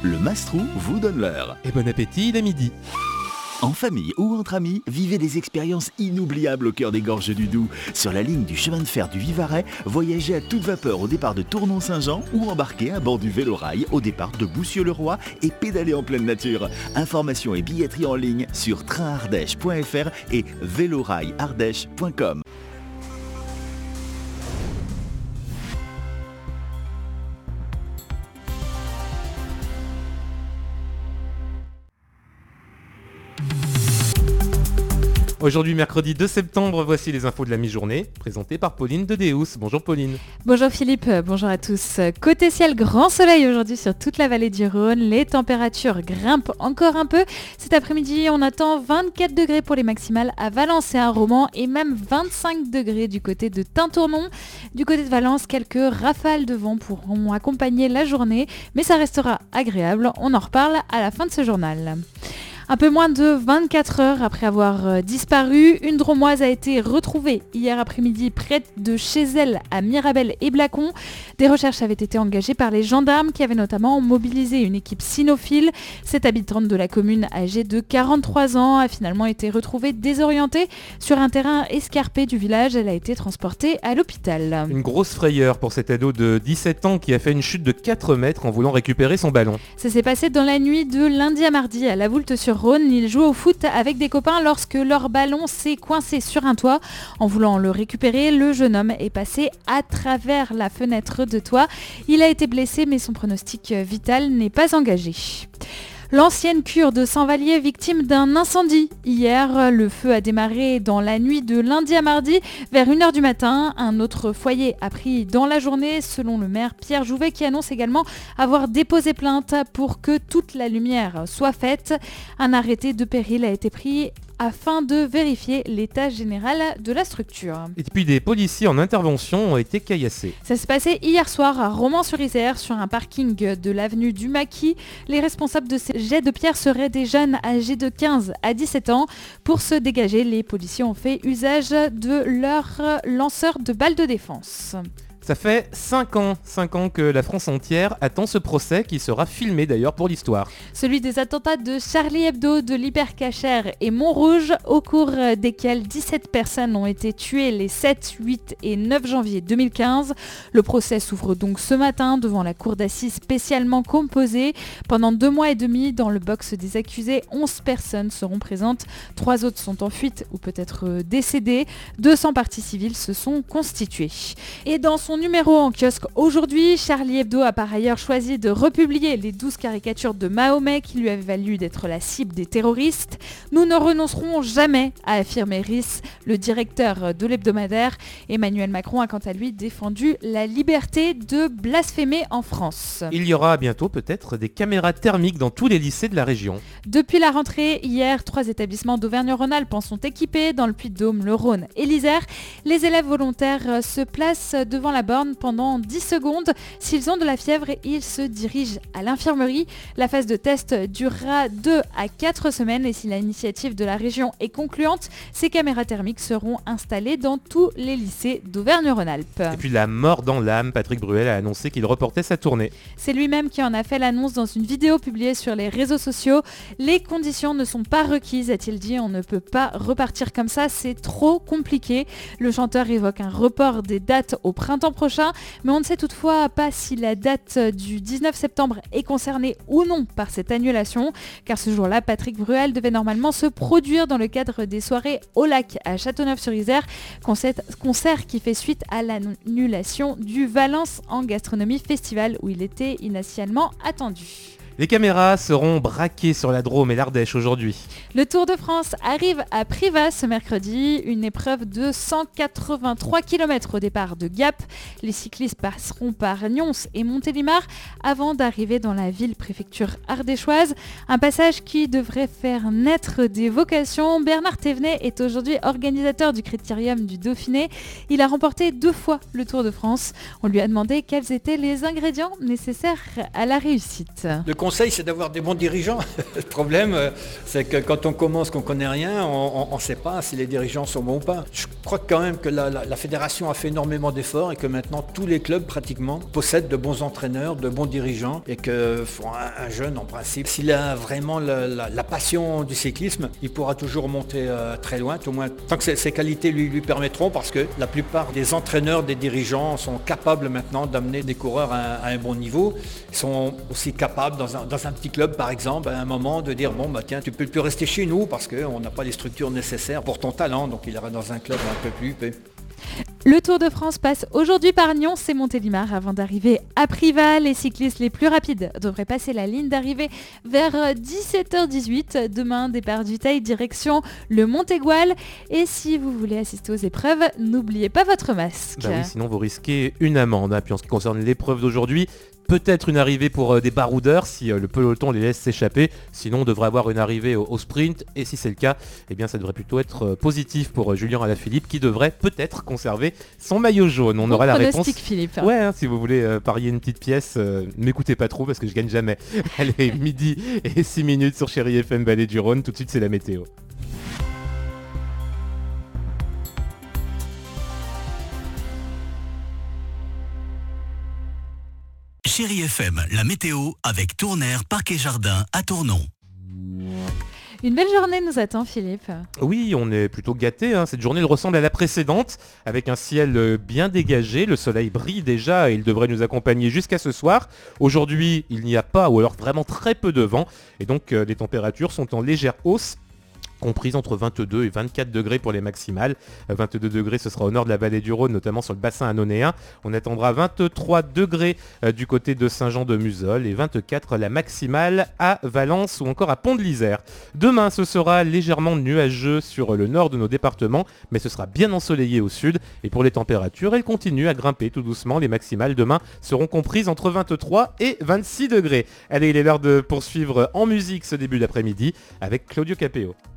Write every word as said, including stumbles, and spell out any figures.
le Mastrou vous donne l'heure. Et bon appétit, il est midi. En famille ou entre amis, vivez des expériences inoubliables au cœur des gorges du Doubs. Sur la ligne du chemin de fer du Vivarais, voyagez à toute vapeur au départ de Tournon-Saint-Jean ou embarquez à bord du Vélorail au départ de Boussieu-le-Roi et pédalez en pleine nature. Informations et billetterie en ligne sur train ardèche point f r et vélorail ardèche point com. Aujourd'hui, mercredi deux septembre, voici les infos de la mi-journée, présentées par Pauline de Deus. Bonjour Pauline. Bonjour Philippe, bonjour à tous. Côté ciel, grand soleil aujourd'hui sur toute la vallée du Rhône. Les températures grimpent encore un peu. Cet après-midi, on attend vingt-quatre degrés pour les maximales à Valence et à Romans et même vingt-cinq degrés du côté de Tintournon. Du côté de Valence, quelques rafales de vent pourront accompagner la journée, mais ça restera agréable. On en reparle à la fin de ce journal. Un peu moins de vingt-quatre heures après avoir disparu, une dromoise a été retrouvée hier après-midi près de chez elle à Mirabel et Blacon. Des recherches avaient été engagées par les gendarmes qui avaient notamment mobilisé une équipe cynophile. Cette habitante de la commune âgée de quarante-trois ans a finalement été retrouvée désorientée sur un terrain escarpé du village. Elle a été transportée à l'hôpital. Une grosse frayeur pour cet ado de dix-sept ans qui a fait une chute de quatre mètres en voulant récupérer son ballon. Ça s'est passé dans la nuit de lundi à mardi à La Voulte-sur Rhône. Ils jouaient au foot avec des copains lorsque leur ballon s'est coincé sur un toit. En voulant le récupérer, le jeune homme est passé à travers la fenêtre de toit. Il a été blessé mais son pronostic vital n'est pas engagé. L'ancienne cure de Saint-Vallier victime d'un incendie. Hier, le feu a démarré dans la nuit de lundi à mardi vers une heure du matin. Un autre foyer a pris dans la journée, selon le maire Pierre Jouvet, qui annonce également avoir déposé plainte pour que toute la lumière soit faite. Un arrêté de péril a été pris afin de vérifier l'état général de la structure. Et puis des policiers en intervention ont été caillassés. Ça s'est passé hier soir à Romans-sur-Isère, sur un parking de l'avenue du Maquis. Les responsables de ces jets de pierre seraient des jeunes âgés de quinze à dix-sept ans. Pour se dégager, les policiers ont fait usage de leur lanceur de balles de défense. Ça fait cinq ans, cinq ans que la France entière attend ce procès qui sera filmé d'ailleurs pour l'histoire. Celui des attentats de Charlie Hebdo, de l'Hypercacher et Montrouge, au cours desquels dix-sept personnes ont été tuées les sept, huit et neuf janvier deux mille quinze. Le procès s'ouvre donc ce matin devant la cour d'assises spécialement composée. Pendant deux mois et demi, dans le box des accusés, onze personnes seront présentes. Trois autres sont en fuite ou peut-être décédées. deux cents parties civiles se sont constituées. Et dans son numéro en kiosque aujourd'hui, Charlie Hebdo a par ailleurs choisi de republier les douze caricatures de Mahomet qui lui avaient valu d'être la cible des terroristes. Nous ne renoncerons jamais, a affirmé Riss, le directeur de l'hebdomadaire. Emmanuel Macron a quant à lui défendu la liberté de blasphémer en France. Il y aura bientôt peut-être des caméras thermiques dans tous les lycées de la région. Depuis la rentrée, hier, trois établissements d'Auvergne-Rhône-Alpes en sont équipés dans le Puy-de-Dôme, le Rhône et l'Isère. Les élèves volontaires se placent devant la borne pendant dix secondes. S'ils ont de la fièvre, ils se dirigent à l'infirmerie. La phase de test durera deux à quatre semaines et si l'initiative de la région est concluante, ces caméras thermiques seront installées dans tous les lycées d'Auvergne-Rhône-Alpes. Et puis la mort dans l'âme, Patrick Bruel a annoncé qu'il reportait sa tournée. C'est lui-même qui en a fait l'annonce dans une vidéo publiée sur les réseaux sociaux. Les conditions ne sont pas requises, a-t-il dit. On ne peut pas repartir comme ça, c'est trop compliqué. Le chanteur évoque un report des dates au printemps prochain, mais on ne sait toutefois pas si la date du dix-neuf septembre est concernée ou non par cette annulation, car ce jour-là, Patrick Bruel devait normalement se produire dans le cadre des soirées au lac à Châteauneuf-sur-Isère, concert qui fait suite à l'annulation du Valence en gastronomie festival où il était initialement attendu. Les caméras seront braquées sur la Drôme et l'Ardèche aujourd'hui. Le Tour de France arrive à Privas ce mercredi, une épreuve de cent quatre-vingt-trois kilomètres au départ de Gap. Les cyclistes passeront par Nyons et Montélimar avant d'arriver dans la ville-préfecture ardéchoise. Un passage qui devrait faire naître des vocations. Bernard Thévenet est aujourd'hui organisateur du Critérium du Dauphiné. Il a remporté deux fois le Tour de France. On lui a demandé quels étaient les ingrédients nécessaires à la réussite. Le conseil, c'est d'avoir des bons dirigeants. Le problème, euh, c'est que quand on commence, qu'on ne connaît rien, on ne sait pas si les dirigeants sont bons ou pas. Je crois quand même que la, la, la fédération a fait énormément d'efforts et que maintenant tous les clubs pratiquement possèdent de bons entraîneurs, de bons dirigeants et que un, un jeune en principe, s'il a vraiment la, la, la passion du cyclisme, il pourra toujours monter euh, très loin, au moins tant que ses, ses qualités lui, lui permettront, parce que la plupart des entraîneurs, des dirigeants sont capables maintenant d'amener des coureurs à, à un bon niveau. Ils sont aussi capables dans un, dans un petit club par exemple à un moment de dire bon bah tiens tu peux plus rester chez nous parce qu'on n'a pas les structures nécessaires pour ton talent, donc il ira dans un club un peu plus huppé. Le Tour de France passe aujourd'hui par Nyons et Montélimar avant d'arriver à Privas. Les cyclistes les plus rapides devraient passer la ligne d'arrivée vers dix-sept heures dix-huit. Demain, départ du Teil, direction le Montégoal. Et si vous voulez assister aux épreuves, n'oubliez pas votre masque. Bah oui, sinon vous risquez une amende. Puis en ce qui concerne l'épreuve d'aujourd'hui, peut-être une arrivée pour euh, des baroudeurs si euh, le peloton les laisse s'échapper. Sinon on devrait avoir une arrivée au, au sprint. Et si c'est le cas, eh bien ça devrait plutôt être euh, positif pour euh, Julien Alaphilippe qui devrait peut-être conserver son maillot jaune. On bon aura la réponse. Philippe. Ouais, hein, si vous voulez euh, parier une petite pièce, euh, m'écoutez pas trop parce que je gagne jamais. Allez, midi et six minutes sur Chéri F M Vallée du Rhône. Tout de suite c'est la météo. Chéri F M, la météo avec Tournaire Parc et Jardin à Tournon. Une belle journée nous attend, Philippe. Oui, on est plutôt gâtés. Hein. Cette journée elle ressemble à la précédente, avec un ciel bien dégagé. Le soleil brille déjà et il devrait nous accompagner jusqu'à ce soir. Aujourd'hui, il n'y a pas, ou alors vraiment très peu de vent. Et donc, euh, les températures sont en légère hausse, comprise entre vingt-deux et vingt-quatre degrés pour les maximales. vingt-deux degrés, ce sera au nord de la vallée du Rhône, notamment sur le bassin annonéen. On attendra vingt-trois degrés euh, du côté de Saint-Jean-de-Museul et vingt-quatre la maximale à Valence ou encore à Pont-de-l'Isère. Demain, ce sera légèrement nuageux sur le nord de nos départements, mais ce sera bien ensoleillé au sud. Et pour les températures, elles continuent à grimper tout doucement. Les maximales demain seront comprises entre vingt-trois et vingt-six degrés. Allez, il est l'heure de poursuivre en musique ce début d'après-midi avec Claudio Capéo.